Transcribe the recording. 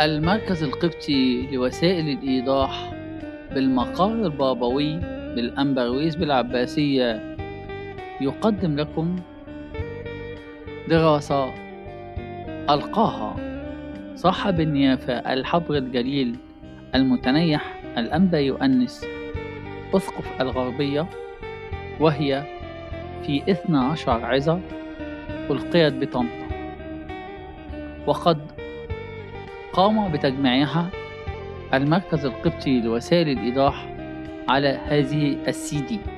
المركز القبطي لوسائل الإيضاح بالمقر البابوي بالأنبرويس بالعباسية يقدم لكم دراسة ألقاها صاحب النيافة الحبر الجليل المتنيح الأنبا يؤنس أسقف الغربية، وهي في 12 عظة ألقيت بطنطا، وقد قام بتجميعها المركز القبطي لوسائل الإيضاح على هذه السي دي.